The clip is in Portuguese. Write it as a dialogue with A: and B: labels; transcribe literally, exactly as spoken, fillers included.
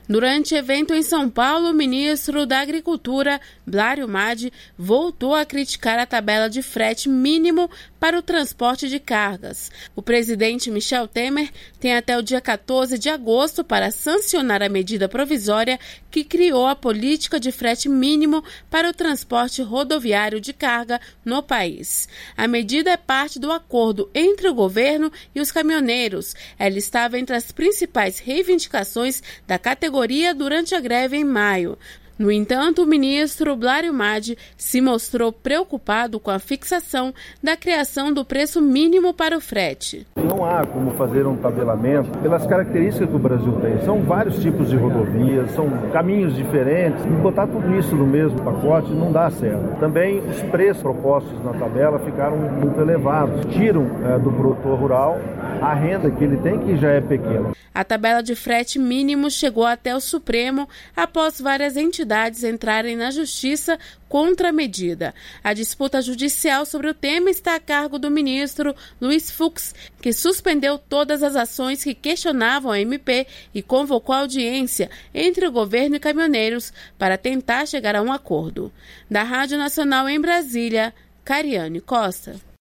A: Durante evento em São Paulo, o ministro da Agricultura, Blário Madi, voltou a criticar a tabela de frete mínimo para o transporte de cargas. O presidente Michel Temer tem até o dia quatorze de agosto para sancionar a medida provisória que criou a política de frete mínimo para o transporte rodoviário de carga no país. A medida é parte do acordo entre o governo e os caminhoneiros. Ela estava entre as principais reivindicações da categoria durante a greve em maio. No entanto, o ministro Blário Madi se mostrou preocupado com a fixação da criação do preço mínimo para o frete.
B: Não há como fazer um tabelamento pelas características que o Brasil tem. São vários tipos de rodovias, são caminhos diferentes. E botar tudo isso no mesmo pacote não dá certo. Também os preços propostos na tabela ficaram muito elevados. Tiram é, do produtor rural a renda que ele tem, que já é pequena.
A: A tabela de frete mínimo chegou até o Supremo após várias entidades entrarem na justiça contra a medida. A disputa judicial sobre o tema está a cargo do ministro Luiz Fux, que suspendeu todas as ações que questionavam a M P e convocou audiência entre o governo e caminhoneiros para tentar chegar a um acordo. Da Rádio Nacional em Brasília, Cariane Costa.